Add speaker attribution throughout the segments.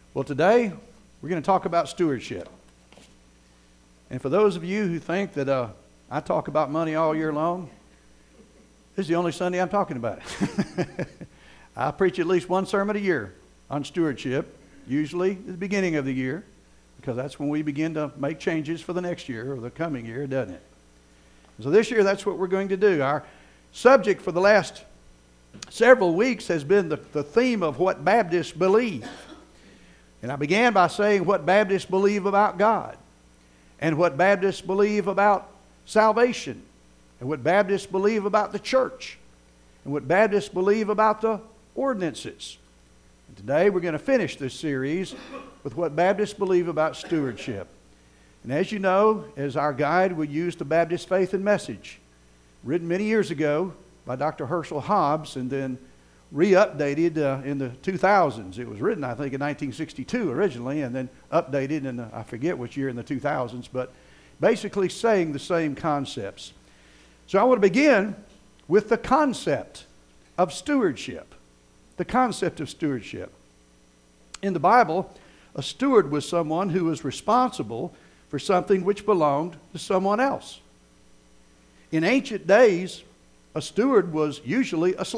Speaker 1: Well, today we're going to talk about stewardship. And for those of you who think that I talk about money all year long, this is the only Sunday I'm talking about it. I preach at least one sermon a year on stewardship, usually at the beginning of the year, because that's when we begin to make changes for the next year or the coming year, doesn't it? So this year, that's what we're going to do. Our subject for the last several weeks has been the theme of what Baptists believe. And I began by saying what Baptists believe about God, and what Baptists believe about salvation, and what Baptists believe about the church, and what Baptists believe about the ordinances. And today we're going to finish this series with what Baptists believe about stewardship. And as you know, as our guide, we use the Baptist Faith and Message, written many years ago by Dr. Herschel Hobbs, and then re-updated in the 2000s. It was written, I think, in 1962 originally, and then updated in, I forget which year in the 2000s, but basically saying the same concepts. So I want to begin with the concept of stewardship. The concept of stewardship. In the Bible, a steward was someone who was responsible for something which belonged to someone else. In ancient days, a steward was usually a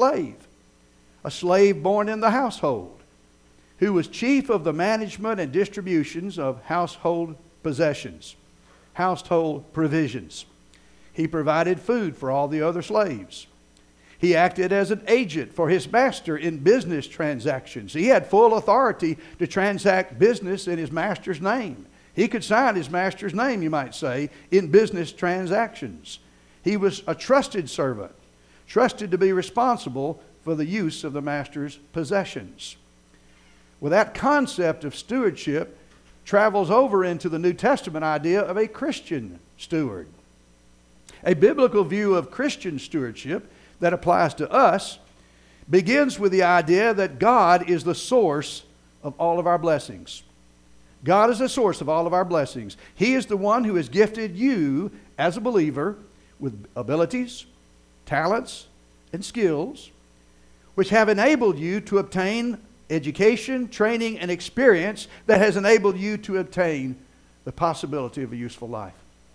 Speaker 1: slave born in the household, who was chief of the management and distributions of household possessions, household provisions. He provided food for all the other slaves. He acted as an agent for his master in business transactions. He had full authority to transact business in his master's name. He could sign his master's name, you might say, in business transactions. He was a trusted servant, trusted to be responsible for the use of the master's possessions. Well, that concept of stewardship travels over into the New Testament idea of a Christian steward. A biblical view of Christian stewardship that applies to us begins with the idea that God is the source of all of our blessings. God is the source of all of our blessings. He is the one who has gifted you as a believer with abilities, talents, and skills, which have enabled you to obtain education, training, and experience that has enabled you to obtain the possibility of a useful life.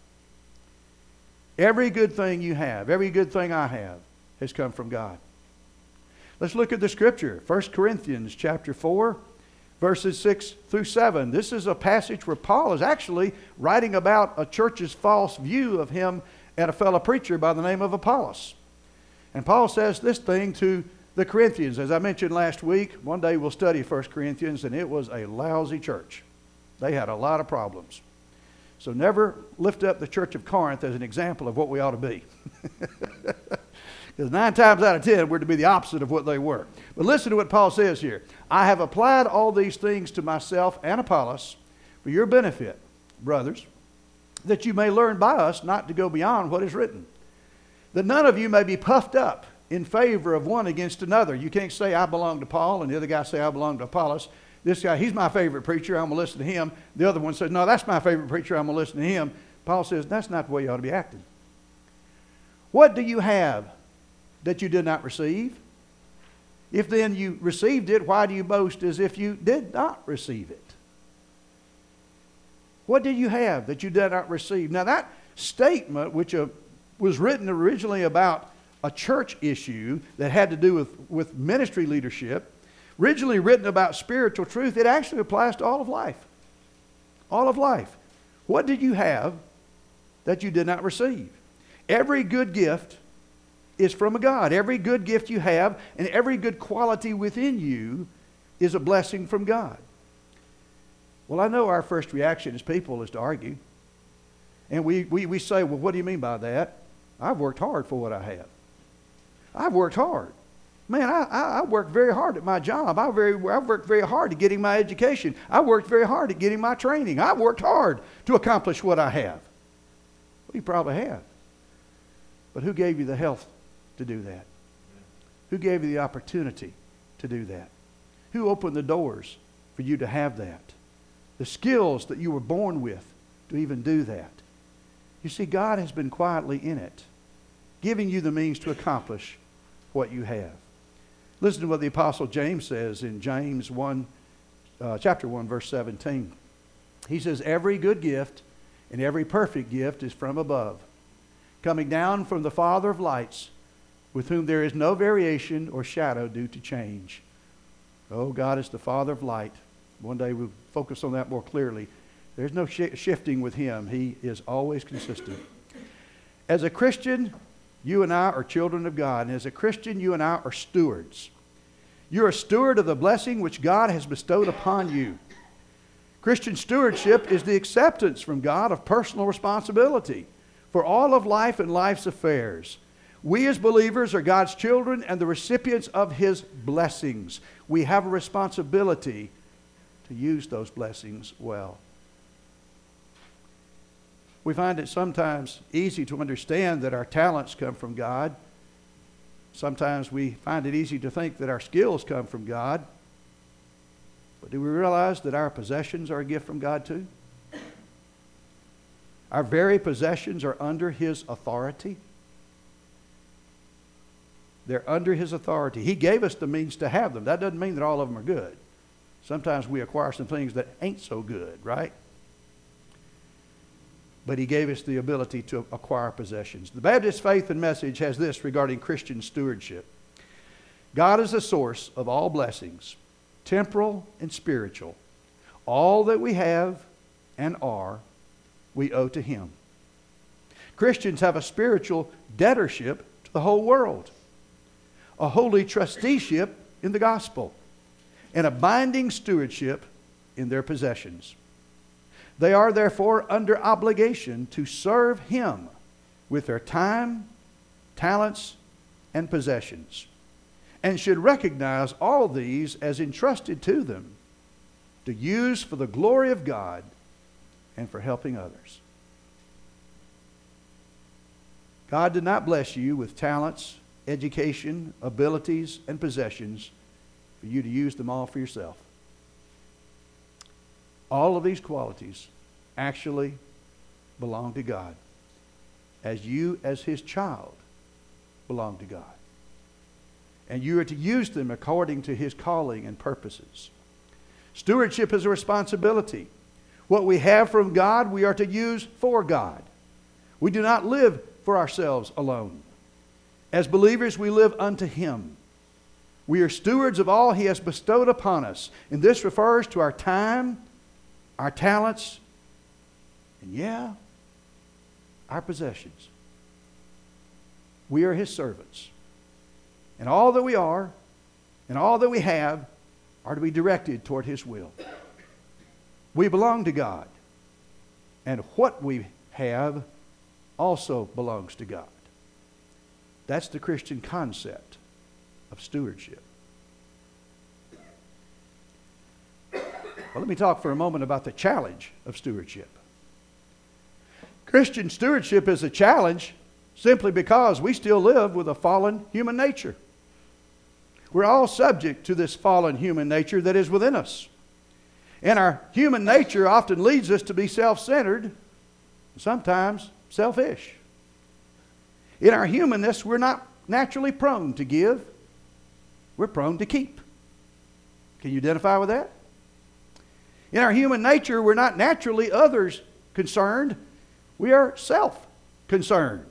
Speaker 1: Every good thing you have, every good thing I have, has come from God. Let's look at the scripture. 1 Corinthians chapter 4, verses 6 through 7. This is a passage where Paul is actually writing about a church's false view of him and a fellow preacher by the name of Apollos. And Paul says this thing to the Corinthians. As I mentioned last week, one day we'll study 1 Corinthians, and it was a lousy church. They had a lot of problems. So never lift up the church of Corinth as an example of what we ought to be. Because 9 times out of 10, we're to be the opposite of what they were. But listen to what Paul says here. I have applied all these things to myself and Apollos for your benefit, brothers, that you may learn by us not to go beyond what is written, that none of you may be puffed up in favor of one against another. You can't say, I belong to Paul, and the other guy say, I belong to Apollos. This guy, he's my favorite preacher, I'm going to listen to him. The other one says, no, that's my favorite preacher, I'm going to listen to him. Paul says, that's not the way you ought to be acting. What do you have that you did not receive? If then you received it, why do you boast as if you did not receive it? What did you have that you did not receive? Now that statement, which was written originally about a church issue that had to do with ministry leadership, originally written about spiritual truth, it actually applies to all of life. All of life. What did you have that you did not receive? Every good gift is from a God. Every good gift you have and every good quality within you is a blessing from God. Well, I know our first reaction as people is to argue. And we say, well, what do you mean by that? I've worked hard for what I have. I've worked hard. Man, I worked very hard at my job. I've worked very hard at getting my education. I worked very hard at getting my training. I worked hard to accomplish what I have. Well, you probably have. But who gave you the health to do that? Who gave you the opportunity to do that? Who opened the doors for you to have that? The skills that you were born with to even do that. You see, God has been quietly in it, giving you the means to accomplish what you have. Listen to what the Apostle James says in James 1, chapter 1, verse 17. He says, every good gift and every perfect gift is from above, coming down from the Father of lights, with whom there is no variation or shadow due to change. Oh, God is the Father of light. One day we'll focus on that more clearly. There's no shifting with Him. He is always consistent. As a Christian, you and I are children of God. And as a Christian, you and I are stewards. You're a steward of the blessing which God has bestowed upon you. Christian stewardship is the acceptance from God of personal responsibility for all of life and life's affairs. We as believers are God's children and the recipients of His blessings. We have a responsibility to use those blessings well. We find it sometimes easy to understand that our talents come from God. Sometimes we find it easy to think that our skills come from God. But do we realize that our possessions are a gift from God too? Our very possessions are under His authority. They're under His authority. He gave us the means to have them. That doesn't mean that all of them are good. Sometimes we acquire some things that ain't so good, right? But He gave us the ability to acquire possessions. The Baptist Faith and Message has this regarding Christian stewardship. God is the source of all blessings, temporal and spiritual. All that we have and are, we owe to Him. Christians have a spiritual debtorship to the whole world, a holy trusteeship in the gospel, and a binding stewardship in their possessions. They are therefore under obligation to serve Him with their time, talents, and possessions, and should recognize all these as entrusted to them to use for the glory of God and for helping others. God did not bless you with talents, education, abilities, and possessions for you to use them all for yourself. All of these qualities actually belong to God, as you, as His child, belong to God. And you are to use them according to His calling and purposes. Stewardship is a responsibility. What we have from God, we are to use for God. We do not live for ourselves alone. As believers, we live unto Him. We are stewards of all He has bestowed upon us. And this refers to our time, our talents, and our possessions. We are His servants. And all that we are and all that we have are to be directed toward His will. We belong to God. And what we have also belongs to God. That's the Christian concept of stewardship. Well, let me talk for a moment about the challenge of stewardship. Christian stewardship is a challenge simply because we still live with a fallen human nature. We're all subject to this fallen human nature that is within us. And our human nature often leads us to be self-centered, sometimes selfish. In our humanness, we're not naturally prone to give. We're prone to keep. Can you identify with that? In our human nature, we're not naturally others concerned. We are self-concerned.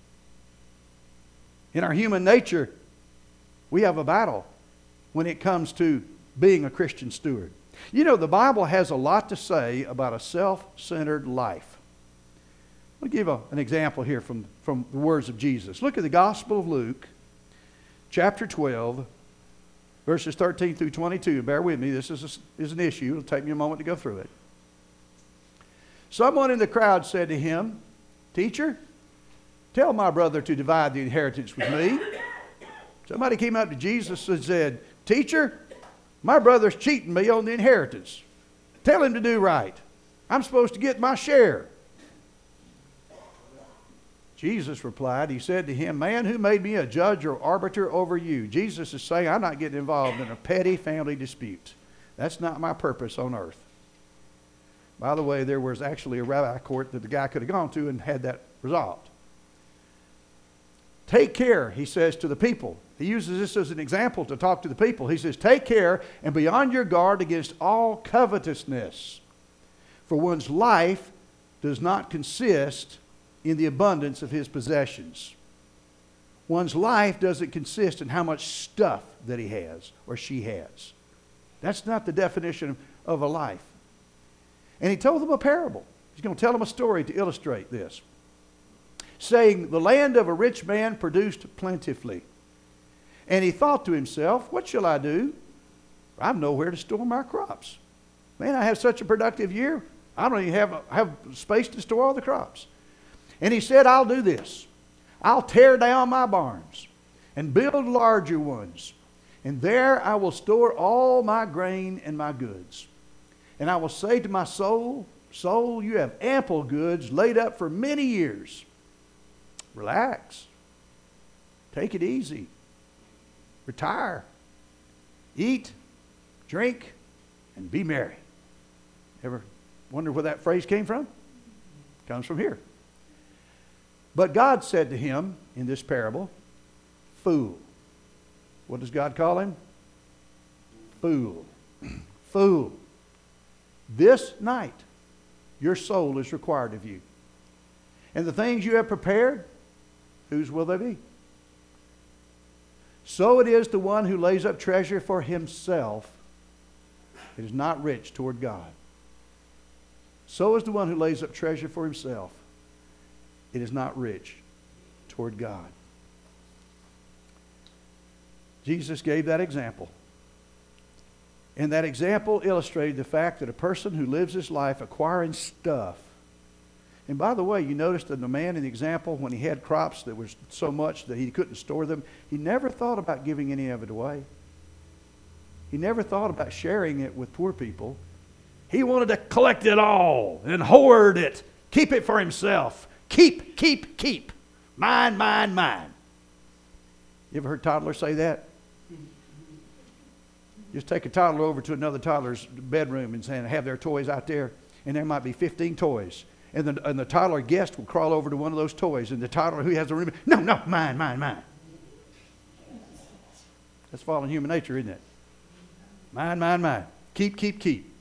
Speaker 1: In our human nature, we have a battle when it comes to being a Christian steward. You know, the Bible has a lot to say about a self-centered life. I'll give an example here from the words of Jesus. Look at the Gospel of Luke, chapter 12, verses 13 through 22. Bear with me, this is an issue. It'll take me a moment to go through it. Someone in the crowd said to him, "Teacher, tell my brother to divide the inheritance with me." Somebody came up to Jesus and said, "Teacher, my brother's cheating me on the inheritance. Tell him to do right. I'm supposed to get my share." Jesus replied, he said to him, "Man, who made me a judge or arbiter over you?" Jesus is saying, I'm not getting involved in a petty family dispute. That's not my purpose on earth. By the way, there was actually a rabbi court that the guy could have gone to and had that resolved. "Take care," he says to the people, He uses this as an example to talk to the people. He says, take care and be on your guard against all covetousness. For one's life does not consist in the abundance of his possessions. One's life doesn't consist in how much stuff that he has or she has. That's not the definition of a life. And he told them a parable. He's going to tell them a story to illustrate this. Saying, the land of a rich man produced plentifully. And he thought to himself, what shall I do? I've nowhere to store my crops. Man, I have such a productive year. I don't even have space to store all the crops. And he said, I'll do this. I'll tear down my barns and build larger ones. And there I will store all my grain and my goods. And I will say to my soul, soul, you have ample goods laid up for many years. Relax. Take it easy. Retire. Eat, drink, and be merry. Ever wonder where that phrase came from? It comes from here. But God said to him in this parable, fool. What does God call him? Fool. Fool. This night your soul is required of you. And the things you have prepared, whose will they be? So it is the one who lays up treasure for himself. It is not rich toward God. So is the one who lays up treasure for himself. It is not rich toward God. Jesus gave that example. And that example illustrated the fact that a person who lives his life acquiring stuff. And by the way, you noticed that the man in the example, when he had crops that was so much that he couldn't store them, he never thought about giving any of it away. He never thought about sharing it with poor people. He wanted to collect it all and hoard it. Keep it for himself. Keep, keep, keep. Mine, mine, mine. You ever heard toddlers say that? Just take a toddler over to another toddler's bedroom and have their toys out there, and there might be 15 toys. And the toddler guest will crawl over to one of those toys, and the toddler who has the room, no, mine, mine, mine. That's fallen human nature, isn't it? Mine, mine, mine. Keep, keep, keep.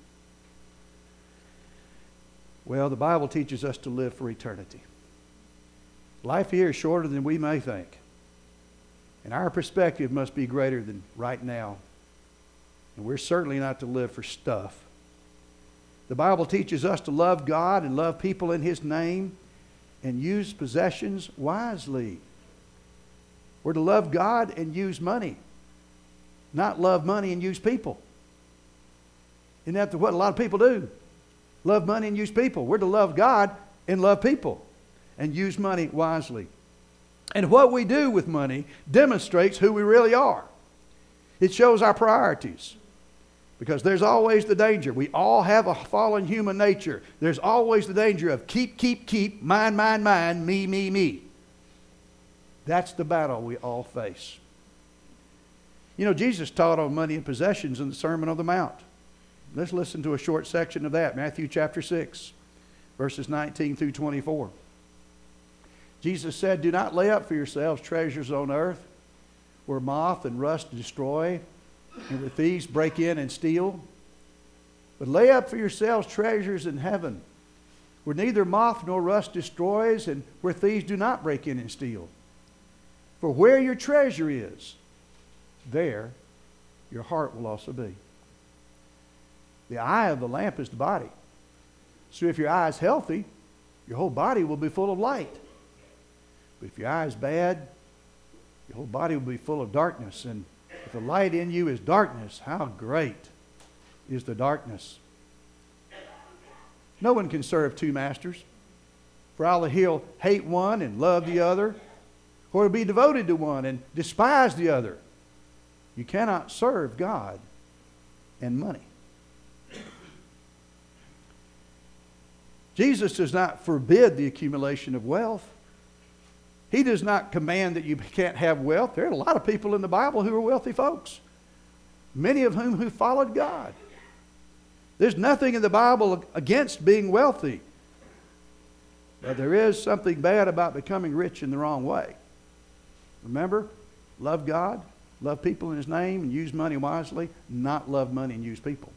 Speaker 1: Well, the Bible teaches us to live for eternity. Life here is shorter than we may think. And our perspective must be greater than right now. And we're certainly not to live for stuff. The Bible teaches us to love God and love people in His name and use possessions wisely. We're to love God and use money, not love money and use people. Isn't that what a lot of people do? Love money and use people. We're to love God and love people and use money wisely. And what we do with money demonstrates who we really are. It shows our priorities. Because there's always the danger. We all have a fallen human nature. There's always the danger of keep, keep, keep, mine, mine, mine, me, me, me. That's the battle we all face. You know, Jesus taught on money and possessions in the Sermon on the Mount. Let's listen to a short section of that. Matthew chapter 6, verses 19 through 24. Jesus said, "Do not lay up for yourselves treasures on earth, where moth and rust destroy, and where thieves break in and steal. But lay up for yourselves treasures in heaven, where neither moth nor rust destroys, and where thieves do not break in and steal. For where your treasure is, there your heart will also be." The eye of the lamp is the body. So if your eye is healthy, your whole body will be full of light. But if your eye is bad, your whole body will be full of darkness. And if the light in you is darkness, how great is the darkness. No one can serve two masters. For either he'll hate one and love the other, or he'll be devoted to one and despise the other. You cannot serve God and money. Jesus does not forbid the accumulation of wealth. He does not command that you can't have wealth. There are a lot of people in the Bible who are wealthy folks, many of whom who followed God. There's nothing in the Bible against being wealthy. But there is something bad about becoming rich in the wrong way. Remember, love God Love people in His name and use money wisely, not love money and use people.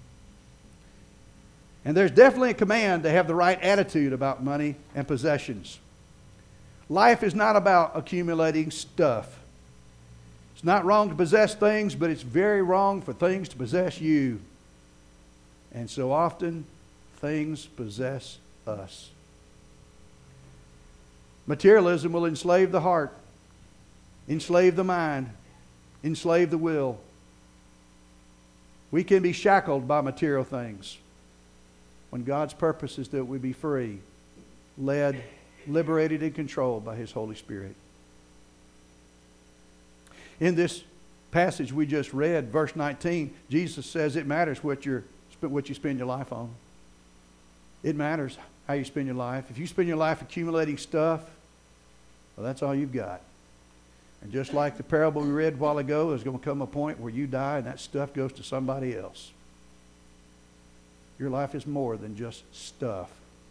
Speaker 1: And there's definitely a command to have the right attitude about money and possessions. Life is not about accumulating stuff. It's not wrong to possess things, but it's very wrong for things to possess you. And so often, things possess us. Materialism will enslave the heart, enslave the mind, enslave the will. We can be shackled by material things when God's purpose is that we be free, led, liberated, and controlled by His Holy Spirit. In this passage we just read, verse 19, Jesus says it matters what you spend your life on. It matters how you spend your life. If you spend your life accumulating stuff, well, that's all you've got. And just like the parable we read a while ago, there's going to come a point where you die and that stuff goes to somebody else. Your life is more than just stuff.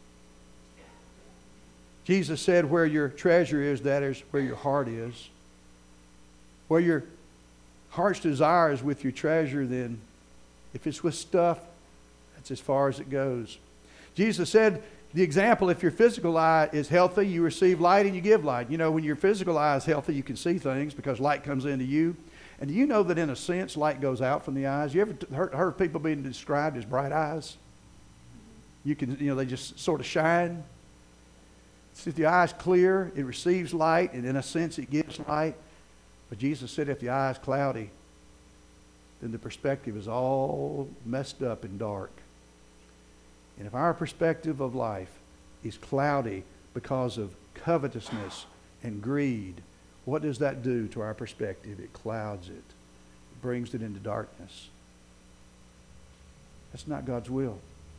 Speaker 1: Jesus said, where your treasure is, that is where your heart is. Where your heart's desire is with your treasure, then if it's with stuff, that's as far as it goes. Jesus said, the example, if your physical eye is healthy, you receive light and you give light. You know, when your physical eye is healthy, you can see things because light comes into you. And do you know that in a sense, light goes out from the eyes? You ever heard people being described as bright eyes? They just sort of shine. So if the eye's clear, it receives light, and in a sense, it gives light. But Jesus said if the eye is cloudy, then the perspective is all messed up and dark. And if our perspective of life is cloudy because of covetousness and greed, what does that do to our perspective? It clouds it. It brings it into darkness. That's not God's will.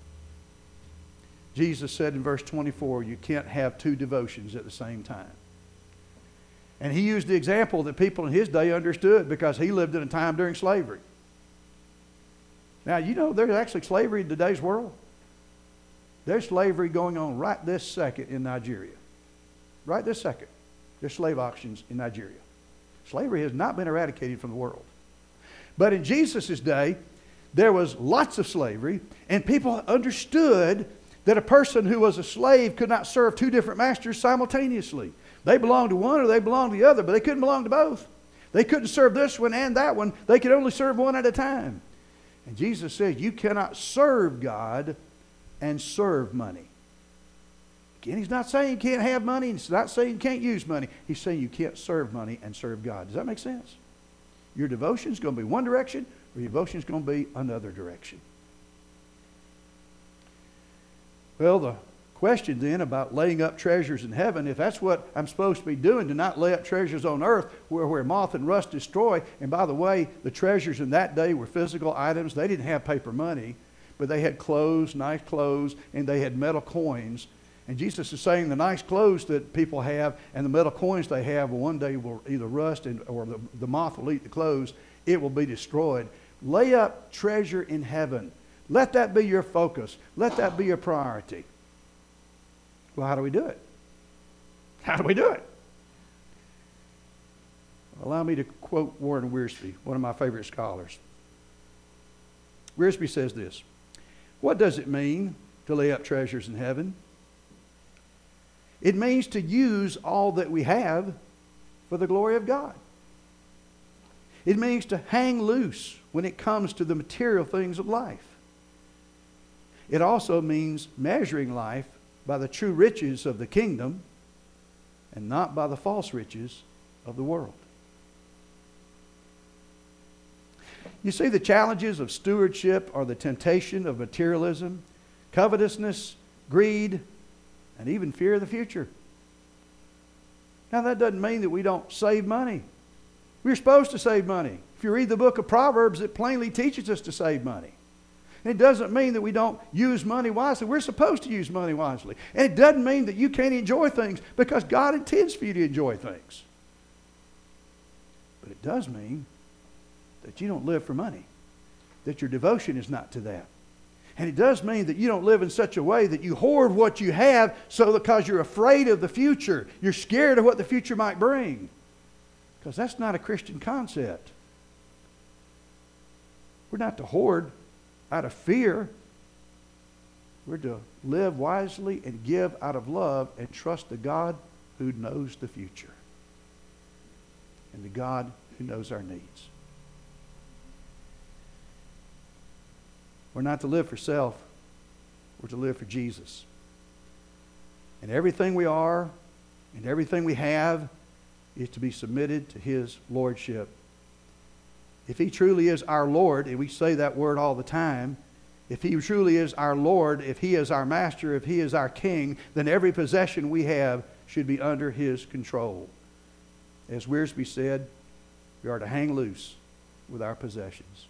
Speaker 1: Jesus said in verse 24, you can't have two devotions at the same time. And He used the example that people in His day understood because He lived in a time during slavery. Now, you know there's actually slavery in today's world. There's slavery going on right this second in Nigeria. Right this second. There's slave auctions in Nigeria. Slavery has not been eradicated from the world. But in Jesus' day, there was lots of slavery, and people understood that a person who was a slave could not serve two different masters simultaneously. They belonged to one or they belonged to the other, but they couldn't belong to both. They couldn't serve this one and that one. They could only serve one at a time. And Jesus said, you cannot serve God and serve money. Again, He's not saying you can't have money. He's not saying you can't use money. He's saying you can't serve money and serve God. Does that make sense? Your devotion is going to be one direction, or your devotion is going to be another direction. Well, the question then about laying up treasures in heaven, if that's what I'm supposed to be doing, to not lay up treasures on earth where moth and rust destroy. And by the way, the treasures in that day were physical items. They didn't have paper money, but they had clothes, nice clothes, and they had metal coins. And Jesus is saying the nice clothes that people have and the metal coins they have one day will either rust or the moth will eat the clothes. It will be destroyed. Lay up treasure in heaven. Let that be your focus. Let that be your priority. Well, how do we do it? How do we do it? Allow me to quote Warren Wiersbe, one of my favorite scholars. Wiersbe says this, what does it mean to lay up treasures in heaven? It means to use all that we have for the glory of God. It means to hang loose when it comes to the material things of life. It also means measuring life by the true riches of the kingdom and not by the false riches of the world. You see, the challenges of stewardship are the temptation of materialism, covetousness, greed, and even fear of the future. Now, that doesn't mean that we don't save money. We're supposed to save money. If you read the book of Proverbs, it plainly teaches us to save money. And it doesn't mean that we don't use money wisely. We're supposed to use money wisely. And it doesn't mean that you can't enjoy things because God intends for you to enjoy things. But it does mean that you don't live for money, that your devotion is not to that. And it does mean that you don't live in such a way that you hoard what you have so because you're afraid of the future. You're scared of what the future might bring. Because that's not a Christian concept. We're not to hoard out of fear. We're to live wisely and give out of love and trust the God who knows the future and the God who knows our needs. We're not to live for self. We're to live for Jesus. And everything we are and everything we have is to be submitted to His lordship. If He truly is our Lord, and we say that word all the time, if He truly is our Lord, if He is our master, if He is our king, then every possession we have should be under His control. As Wiersbe said, we are to hang loose with our possessions.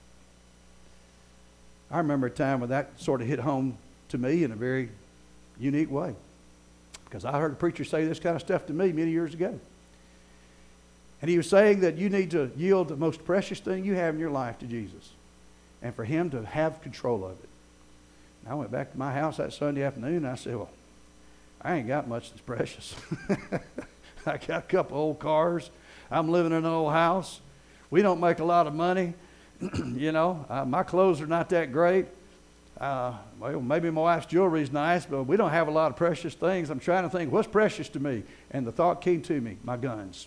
Speaker 1: I remember a time when that sort of hit home to me in a very unique way. Because I heard a preacher say this kind of stuff to me many years ago. And he was saying that you need to yield the most precious thing you have in your life to Jesus and for Him to have control of it. And I went back to my house that Sunday afternoon and I said, well, I ain't got much that's precious. I got a couple old cars. I'm living in an old house. We don't make a lot of money. My clothes are not that great. Well, maybe my wife's jewelry is nice, but we don't have a lot of precious things. I'm trying to think, what's precious to me? And the thought came to me, my guns.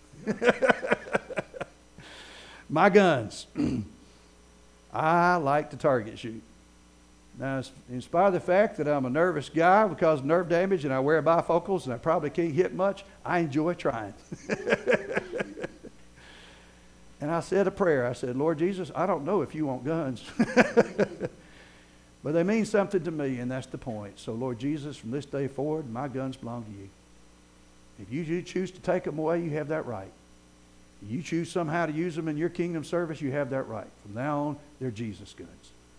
Speaker 1: My guns. I like to target shoot. Now, in spite of the fact that I'm a nervous guy because of nerve damage and I wear bifocals and I probably can't hit much, I enjoy trying. And I said a prayer. I said, Lord Jesus, I don't know if you want guns. But they mean something to me, and that's the point. So, Lord Jesus, from this day forward, my guns belong to you. If you choose to take them away, you have that right. If you choose somehow to use them in your kingdom service, you have that right. From now on, they're Jesus' guns.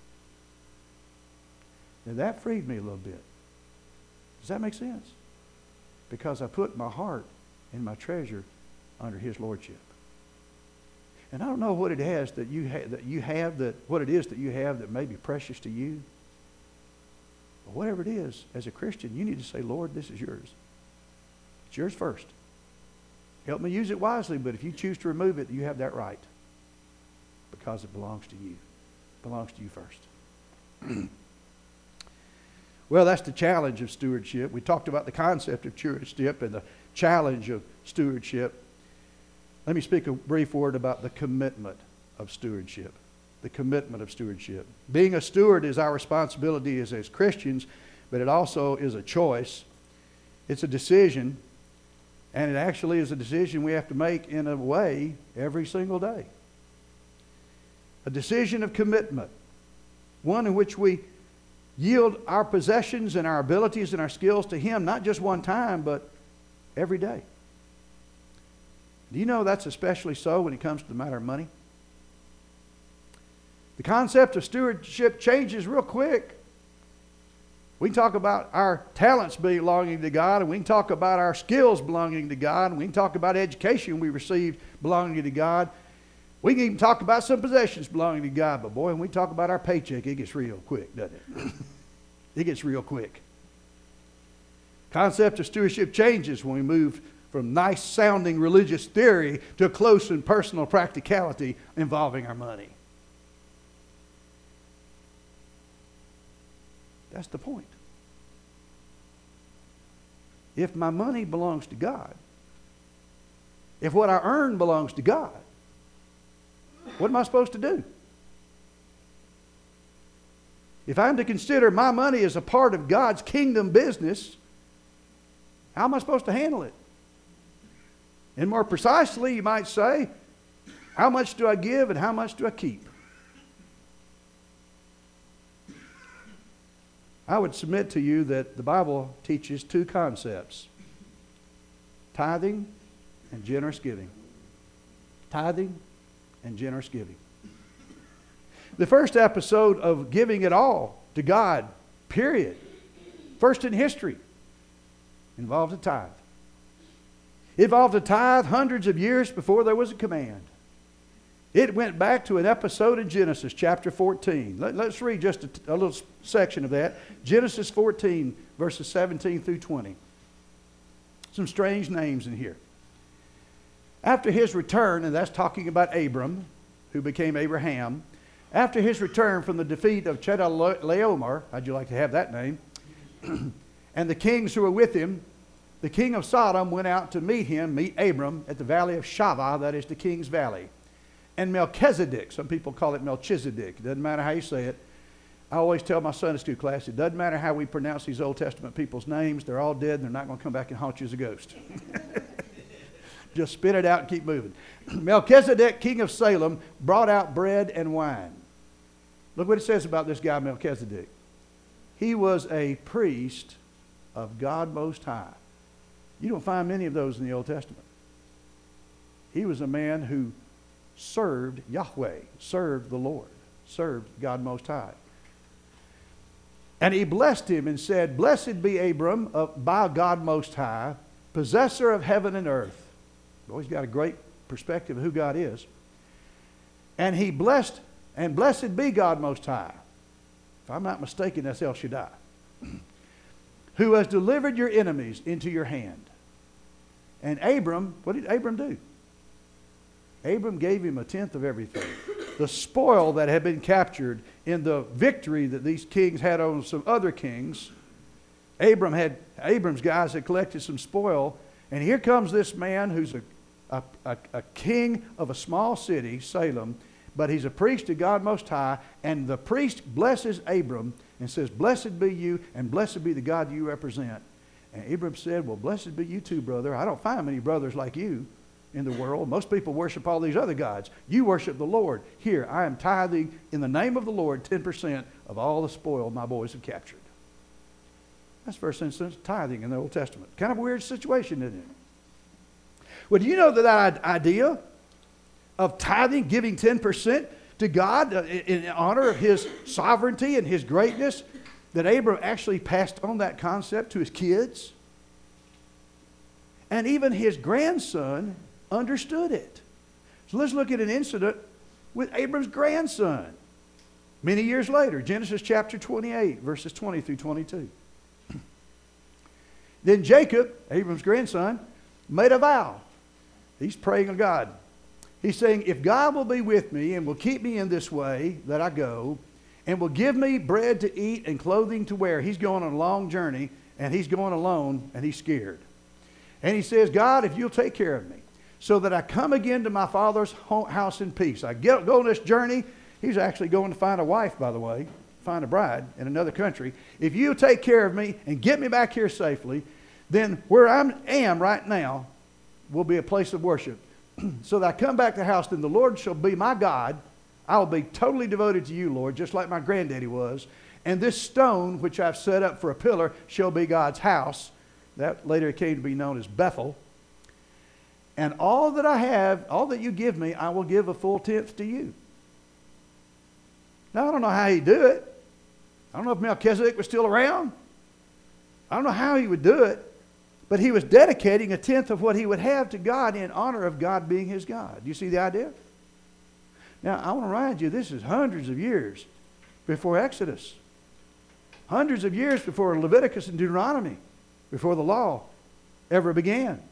Speaker 1: Now, that freed me a little bit. Does that make sense? Because I put my heart and my treasure under His lordship. And I don't know what it is that what it is that you have that may be precious to you. But whatever it is, as a Christian, you need to say, Lord, this is yours. It's yours first. Help me use it wisely, but if you choose to remove it, you have that right. Because it belongs to you. It belongs to you first. Well, that's the challenge of stewardship. We talked about the concept of stewardship and the challenge of stewardship. Let me speak a brief word about the commitment of stewardship. The commitment of stewardship. Being a steward is our responsibility as Christians, but it also is a choice. It's a decision, and it actually is a decision we have to make in a way every single day. A decision of commitment. One in which we yield our possessions and our abilities and our skills to Him, not just one time, but every day. Do you know that's especially so when it comes to the matter of money? The concept of stewardship changes real quick. We can talk about our talents belonging to God, and we can talk about our skills belonging to God, and we can talk about education we received belonging to God. We can even talk about some possessions belonging to God, but boy, when we talk about our paycheck, it gets real quick, doesn't it? It gets real quick. Concept of stewardship changes when we move from nice-sounding religious theory to close and personal practicality involving our money. That's the point. If my money belongs to God, if what I earn belongs to God, what am I supposed to do? If I'm to consider my money as a part of God's kingdom business, how am I supposed to handle it? And more precisely, you might say, how much do I give and how much do I keep? I would submit to you that the Bible teaches two concepts: tithing and generous giving. Tithing and generous giving. The first episode of giving it all to God, period, first in history, involved a tithe. It involved a tithe hundreds of years before there was a command. It went back to an episode in Genesis chapter 14. Let's read just a little section of that. Genesis 14, verses 17 through 20. Some strange names in here. After his return, and that's talking about Abram, who became Abraham, after his return from the defeat of Chedorlaomer, how'd you like to have that name, and the kings who were with him, the king of Sodom went out to meet Abram, at the valley of Shavah, that is the king's valley. And Melchizedek, some people call it Melchizedek, it doesn't matter how you say it. I always tell my Sunday school class, it doesn't matter how we pronounce these Old Testament people's names, they're all dead and they're not going to come back and haunt you as a ghost. Just spit it out and keep moving. Melchizedek, king of Salem, brought out bread and wine. Look what it says about this guy Melchizedek. He was a priest of God Most High. You don't find many of those in the Old Testament. He was a man who served Yahweh, served the Lord, served God Most High. And he blessed him and said, "Blessed be Abram by God Most High, possessor of heaven and earth." Well, he's got a great perspective of who God is. And he blessed, and blessed be God Most High. If I'm not mistaken, that's El Shaddai. Who has delivered your enemies into your hand. And Abram, what did Abram do? Abram gave him a tenth of everything. The spoil that had been captured in the victory that these kings had on some other kings. Abram's guys had collected some spoil. And here comes this man who's a king of a small city, Salem, but he's a priest to God Most High, and the priest blesses Abram and says, "Blessed be you, and blessed be the God you represent." And Abram said, "Well, blessed be you too, brother. I don't find many brothers like you in the world. Most people worship all these other gods. You worship the Lord. Here, I am tithing in the name of the Lord 10% of all the spoil my boys have captured." That's the first instance of tithing in the Old Testament. Kind of a weird situation, isn't it? Well, do you know that idea of tithing, giving 10% to God in honor of His sovereignty and His greatness, that Abram actually passed on that concept to his kids? And even his grandson understood it. So let's look at an incident with Abram's grandson. Many years later, Genesis chapter 28, verses 20 through 22. Then Jacob, Abram's grandson, made a vow. He's praying to God. He's saying, "If God will be with me and will keep me in this way that I go, and will give me bread to eat and clothing to wear." He's going on a long journey, and he's going alone, and he's scared. And he says, "God, if you'll take care of me, so that I come again to my father's house in peace." I go on this journey. He's actually going to find a wife, by the way, find a bride in another country. "If you take care of me and get me back here safely, then where I am right now will be a place of worship. So that I come back to the house, then the Lord shall be my God. I will be totally devoted to you, Lord, just like my granddaddy was. And this stone, which I've set up for a pillar, shall be God's house." That later came to be known as Bethel. "And all that I have, all that you give me, I will give a full tenth to you." Now, I don't know how he'd do it. I don't know if Melchizedek was still around. I don't know how he would do it. But he was dedicating a tenth of what he would have to God in honor of God being his God. Do you see the idea? Now, I want to remind you, this is hundreds of years before Exodus. Hundreds of years before Leviticus and Deuteronomy, before the law ever began.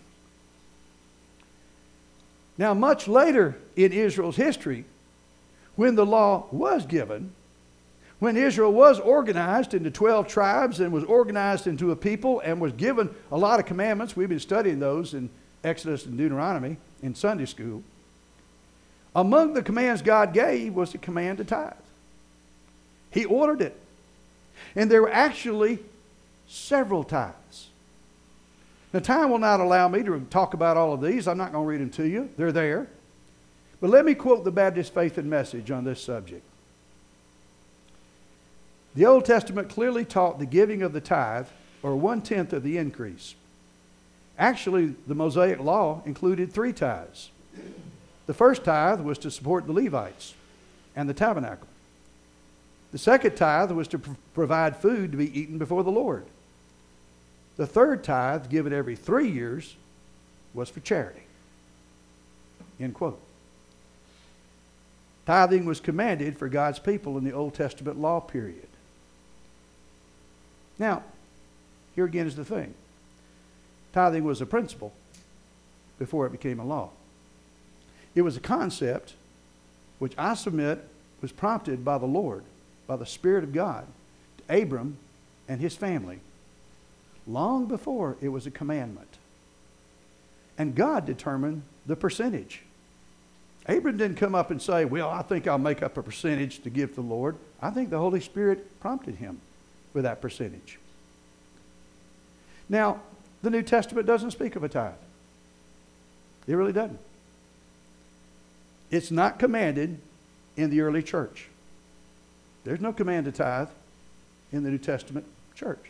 Speaker 1: Now, much later in Israel's history, when the law was given, when Israel was organized into 12 tribes and was organized into a people and was given a lot of commandments, we've been studying those in Exodus and Deuteronomy in Sunday school. Among the commands God gave was the command to tithe. He ordered it. And there were actually several tithes. Now, time will not allow me to talk about all of these. I'm not going to read them to you. They're there. But let me quote the Baptist Faith and Message on this subject. The Old Testament clearly taught the giving of the tithe, or 1/10 of the increase. Actually, the Mosaic law included 3 tithes. The first tithe was to support the Levites and the tabernacle. The second tithe was to provide food to be eaten before the Lord. The third tithe, given every 3 years, was for charity. End quote. Tithing was commanded for God's people in the Old Testament law period. Now, here again is the thing. Tithing was a principle. before it became a law. It was a concept which I submit was prompted by the Lord, by the Spirit of God, to Abram and his family, long before it was a commandment. And God determined the percentage. Abram didn't come up and say, well, I think I'll make up a percentage to give to the Lord. I think the Holy Spirit prompted him with that percentage. Now, the New Testament doesn't speak of a tithe. It really doesn't. It's not commanded in the early church. There's no command to tithe in the New Testament church.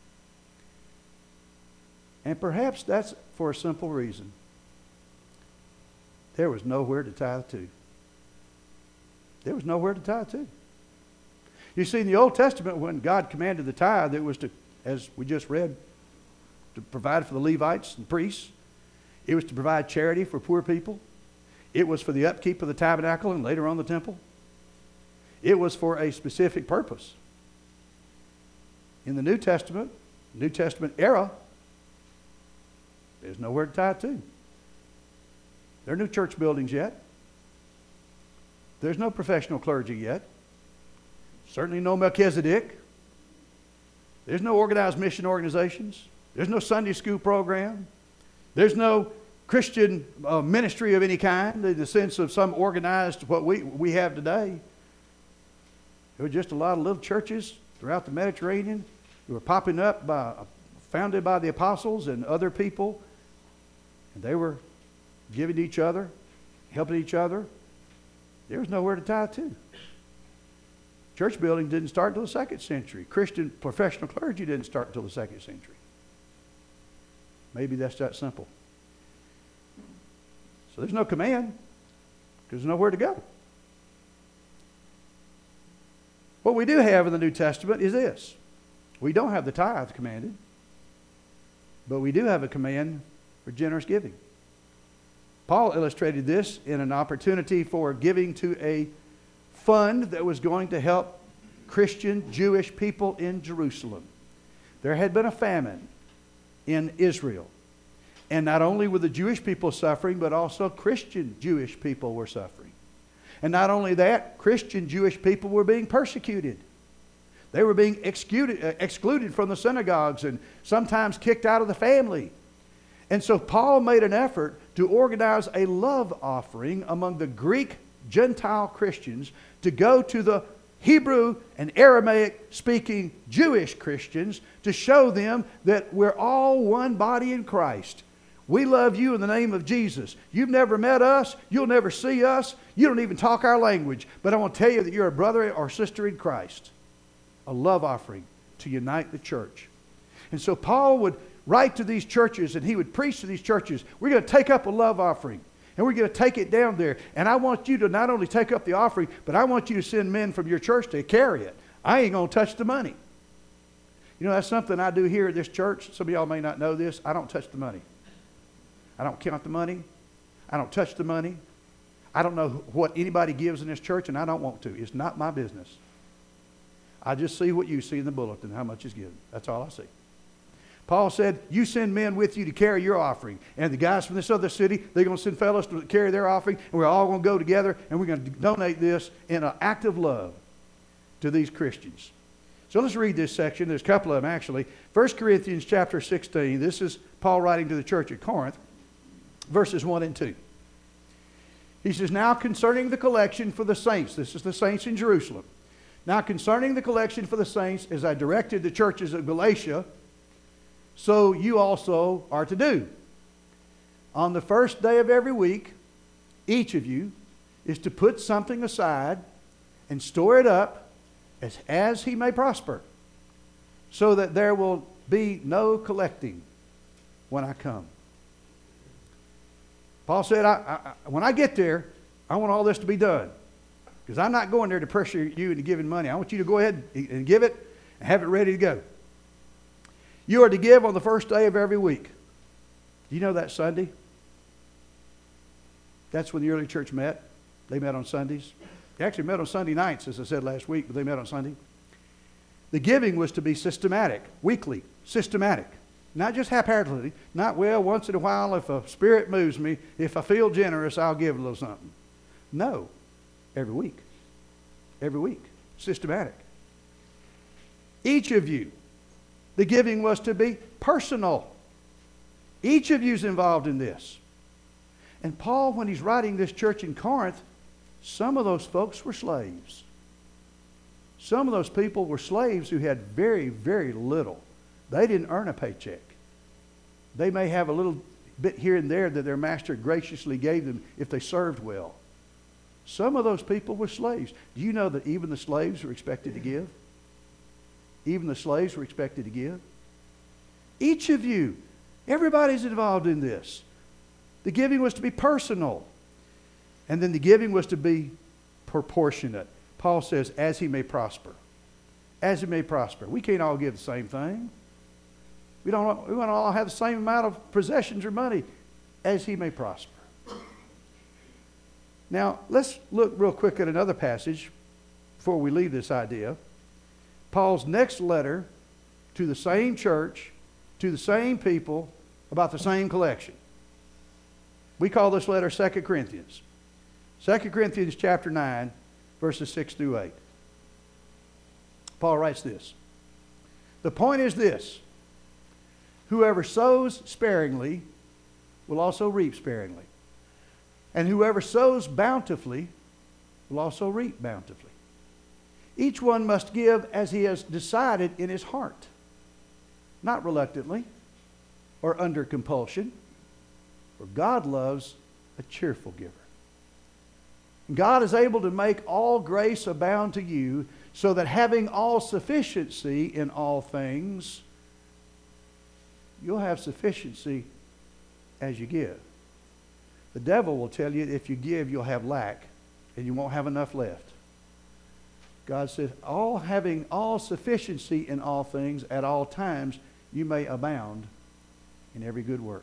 Speaker 1: And perhaps that's for a simple reason. There was nowhere to tithe to. There was nowhere to tithe to. You see, in the Old Testament, when God commanded the tithe, it was to, as we just read, to provide for the Levites and priests. It was to provide charity for poor people. It was for the upkeep of the tabernacle and later on the temple. It was for a specific purpose. In the New Testament era, there's nowhere to tithe to. There are no church buildings yet. There's no professional clergy yet. Certainly no Melchizedek. There's no organized mission organizations. There's no Sunday school program. There's no Christian ministry of any kind in the sense of some organized what we have today. There were just a lot of little churches throughout the Mediterranean who were popping up, founded by the apostles and other people. And they were giving to each other, helping each other. There was nowhere to tithe to. Church building didn't start until the 2nd century. Christian professional clergy didn't start until the 2nd century. Maybe that's that simple. So there's no command because there's nowhere to go. What we do have in the New Testament is this. We don't have the tithe commanded, but we do have a command for generous giving. Paul illustrated this in an opportunity for giving to a fund that was going to help Christian Jewish people in Jerusalem. There had been a famine in Israel. And not only were the Jewish people suffering, but also Christian Jewish people were suffering. And not only that, Christian Jewish people were being persecuted. They were being excluded from the synagogues and sometimes kicked out of the family. And so Paul made an effort to organize a love offering among the Greek Gentile Christians to go to the Hebrew and Aramaic speaking Jewish Christians to show them that we're all one body in Christ. We love you in the name of Jesus. You've never met us. You'll never see us. You don't even talk our language. But I want to tell you that you're a brother or sister in Christ. A love offering to unite the church. And so Paul would write to these churches and he would preach to these churches. We're going to take up a love offering. And we're going to take it down there. And I want you to not only take up the offering, but I want you to send men from your church to carry it. I ain't going to touch the money. You know, that's something I do here at this church. Some of y'all may not know this. I don't touch the money. I don't count the money. I don't touch the money. I don't know what anybody gives in this church, and I don't want to. It's not my business. I just see what you see in the bulletin, how much is given. That's all I see. Paul said, you send men with you to carry your offering. And the guys from this other city, they're going to send fellows to carry their offering. And we're all going to go together, and we're going to donate this in an act of love to these Christians. So let's read this section. There's a couple of them, actually. 1 Corinthians chapter 16. This is Paul writing to the church at Corinth, verses 1 and 2. He says, now concerning the collection for the saints. This is the saints in Jerusalem. Now concerning the collection for the saints, as I directed the churches of Galatia, so you also are to do. On the first day of every week, each of you is to put something aside and store it up as he may prosper, so that there will be no collecting when I come. Paul said, when I get there, I want all this to be done. Because I'm not going there to pressure you into giving money. I want you to go ahead and give it and have it ready to go. You are to give on the first day of every week. Do you know that Sunday? That's when the early church met. They met on Sundays. They actually met on Sunday nights, as I said last week, but they met on Sunday. The giving was to be systematic, weekly, systematic. Not just haphazardly. Not, well, once in a while, if a spirit moves me, if I feel generous, I'll give a little something. No. Every week. Every week. Systematic. Each of you, the giving was to be personal. Each of you is involved in this. And Paul, when he's writing this church in Corinth, some of those folks were slaves. Some of those people were slaves who had very, very little. They didn't earn a paycheck. They may have a little bit here and there that their master graciously gave them if they served well. Some of those people were slaves. Do you know that even the slaves were expected to give? Even the slaves were expected to give. Each of you, everybody's involved in this. The giving was to be personal. And then the giving was to be proportionate. Paul says, as he may prosper. As he may prosper. We can't all give the same thing. We don't all have the same amount of possessions or money. As he may prosper. Now, let's look real quick at another passage before we leave this idea. Paul's next letter to the same church, to the same people, about the same collection. We call this letter 2 Corinthians. 2 Corinthians chapter 9, verses 6 through 8. Paul writes this. The point is this. Whoever sows sparingly will also reap sparingly. And whoever sows bountifully will also reap bountifully. Each one must give as he has decided in his heart, not reluctantly or under compulsion, for God loves a cheerful giver. God is able to make all grace abound to you, so that having all sufficiency in all things, you'll have sufficiency as you give. The devil will tell you that if you give, you'll have lack, and you won't have enough left. God says, having all sufficiency in all things at all times, you may abound in every good work.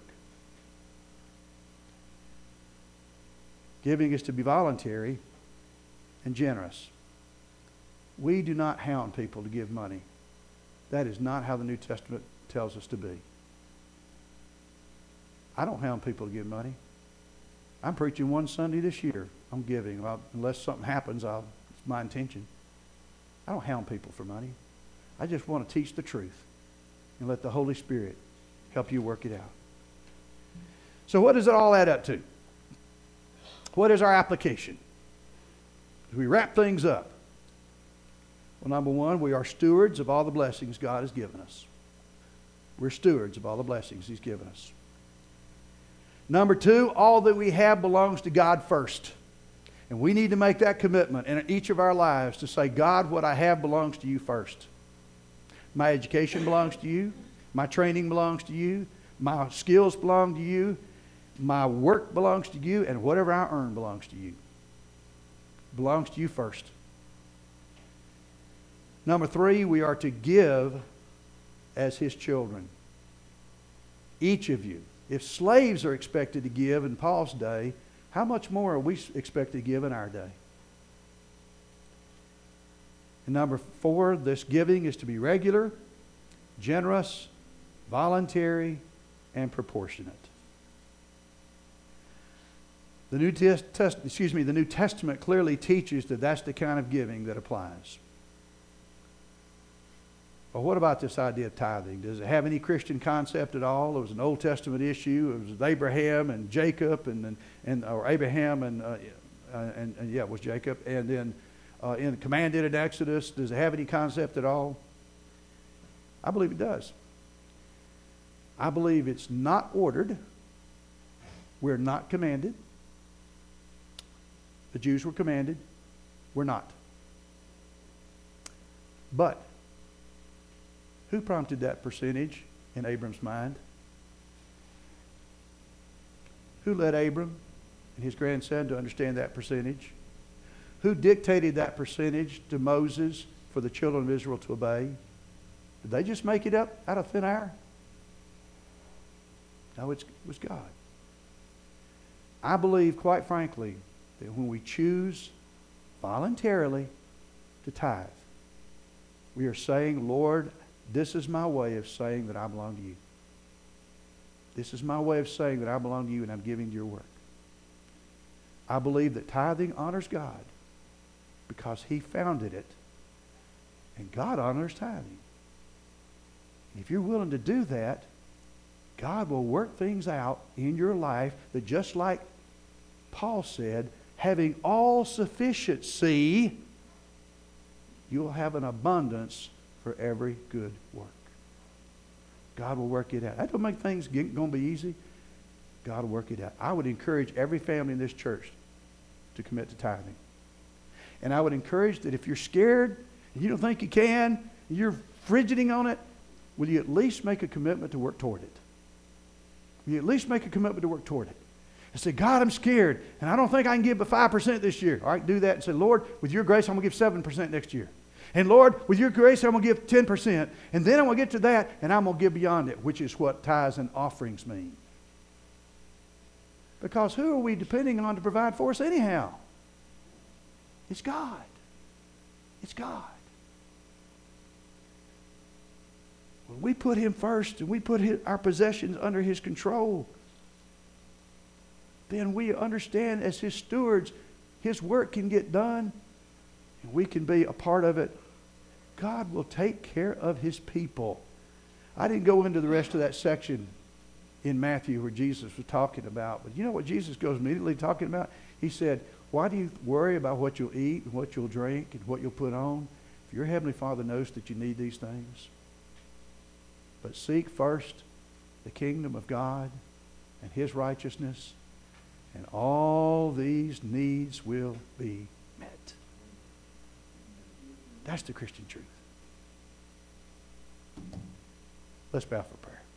Speaker 1: Giving is to be voluntary and generous. We do not hound people to give money. That is not how the New Testament tells us to be. I don't hound people to give money. I'm preaching one Sunday this year. I'm giving. Unless something happens, it's my intention. I don't hound people for money. I just want to teach the truth and let the Holy Spirit help you work it out. So what does it all add up to? What is our application? As we wrap things up. Well, number one, we are stewards of all the blessings God has given us. We're stewards of all the blessings He's given us. Number two, all that we have belongs to God first. And we need to make that commitment in each of our lives to say, God, what I have belongs to you first. My education belongs to you. My training belongs to you. My skills belong to you. My work belongs to you. And whatever I earn belongs to you. It belongs to you first. Number three, we are to give as His children. Each of you. If slaves are expected to give in Paul's day, how much more are we expected to give in our day? And number four, this giving is to be regular, generous, voluntary, and proportionate. The New Testament clearly teaches that that's the kind of giving that applies. Well, what about this idea of tithing? Does it have any Christian concept at all? It was an Old Testament issue. It was with Abraham and Jacob, or Abraham it was Jacob, and then commanded in Exodus. Does it have any concept at all? I believe it does. I believe it's not ordered. We're not commanded. The Jews were commanded. We're not. But who prompted that percentage in Abram's mind? Who led Abram and his grandson to understand that percentage? Who dictated that percentage to Moses for the children of Israel to obey? Did they just make it up out of thin air? No, it was God. I believe, quite frankly, that when we choose voluntarily to tithe, we are saying, Lord, this is my way of saying that I belong to you. This is my way of saying that I belong to you and I'm giving to your work. I believe that tithing honors God because He founded it, and God honors tithing. If you're willing to do that, God will work things out in your life that, just like Paul said, having all sufficiency, you'll have an abundance for every good work. God will work it out. That don't make things going to be easy. God will work it out. I would encourage every family in this church to commit to tithing. And I would encourage that if you're scared and you don't think you can, and you're fidgeting on it, will you at least make a commitment to work toward it? Will you at least make a commitment to work toward it? And say, God, I'm scared, and I don't think I can give but 5% this year. All right, do that and say, Lord, with your grace, I'm going to give 7% next year. And Lord, with your grace, I'm going to give 10%. And then I'm going to get to that, and I'm going to give beyond it, which is what tithes and offerings mean. Because who are we depending on to provide for us anyhow? It's God. It's God. When we put Him first and we put our possessions under His control, then we understand as His stewards, His work can get done and we can be a part of it. God will take care of His people. I didn't go into the rest of that section in Matthew where Jesus was talking about, but you know what Jesus goes immediately talking about? He said, why do you worry about what you'll eat and what you'll drink and what you'll put on? If your Heavenly Father knows that you need these things. But seek first the kingdom of God and His righteousness, and all these needs will be met. That's the Christian truth. Let's bow for prayer.